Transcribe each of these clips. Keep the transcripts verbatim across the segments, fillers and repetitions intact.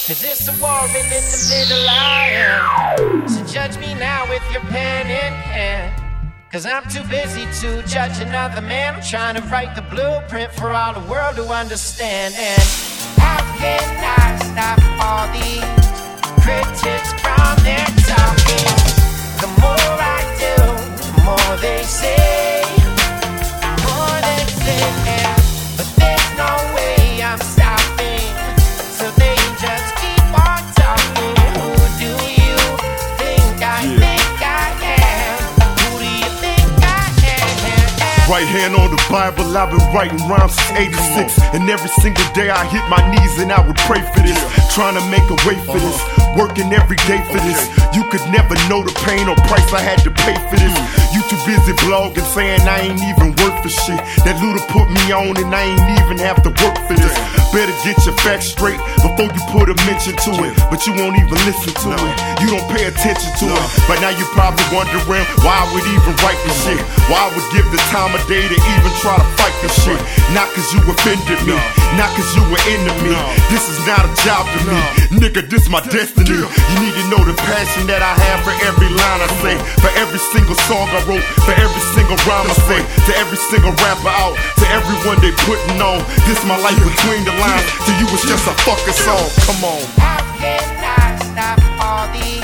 Cause it's a war and in the middle I am. So judge me now with your pen in hand. Cause I'm too busy to judge another man. I'm trying to write the blueprint for all the world to understand. And how can I stop all these critics from their talking? The more I do, the more they say, the more they say. But there's no way I'm stopping, so they just keep on talking. Who do you think I yeah. think I am? Who do you think I am? Right hand on the Bible, I've been writing rhymes since eighty-six. And every single day I hit my knees and I would pray for this. Trying to make a way for this, working every day for this. You could never know the pain or price I had to pay for this. You too busy blogging saying I ain't even worth for shit. That Luda put me on and I ain't even have to work for this. Better get your facts straight before you put a mention to it. But you won't even listen to it, you don't pay attention to it. But now you probably wondering why I would even write this shit. Why I would give the time of day to even try to fight this shit. Not cause you offended me, not cause you were into me. This is not a job to me, nigga, this my destiny. You need to know the passion that I have for every line I say, for every single song I wrote, for every single rhyme I say, to every single rapper out, to everyone they putting on. This my life between the lines, to you it's just a fucking song. Come on. How can I stop all these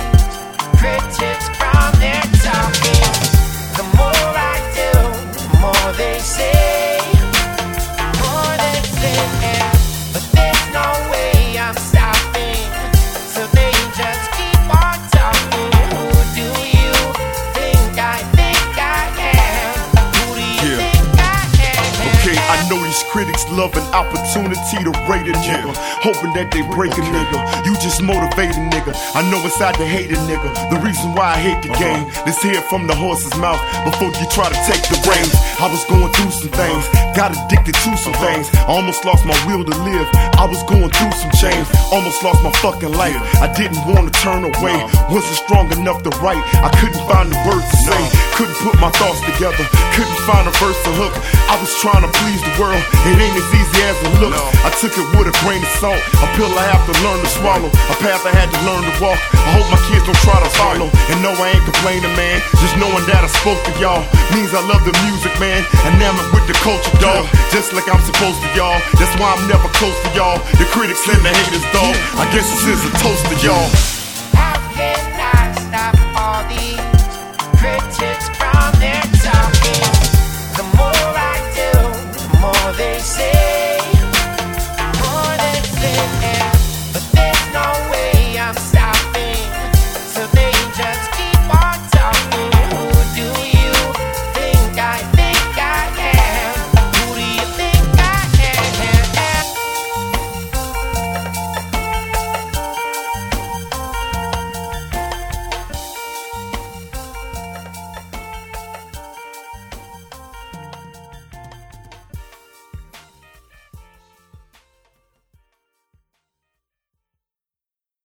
critics from their talking? The more I do, the more they say, the more they say. But there's no way I'm stopping, so they just keep on talking. Who do you think I think I am? Who do you Yeah. think I am? Okay, I know these critics love an opportunity to rate a nigga, hoping that they break a nigga. You just motivate a nigga. I know inside to hate a nigga. The reason why I hate the game, let's hear it from the horse's mouth before you try to take the reins. I was going through some things, got addicted to some things. I almost lost my will to live. I was going through some change, almost lost my fucking life. I didn't want to turn away, wasn't strong enough to write. I couldn't find the words to say, couldn't put my thoughts together, couldn't find a verse to hook. I was trying to please the world, it ain't as easy as it looks. I took it with a grain of salt, a pill I have to learn to swallow, a path I had to learn to walk. I hope my kids don't try to follow. And no, I ain't complaining, man, just knowing that I spoke to y'all means I love the music, man, enamored with the culture, dog, just like I'm supposed to, y'all. That's why I'm never close to y'all, the critics and the haters, dog. I guess this is a toast to y'all. How can I stop all these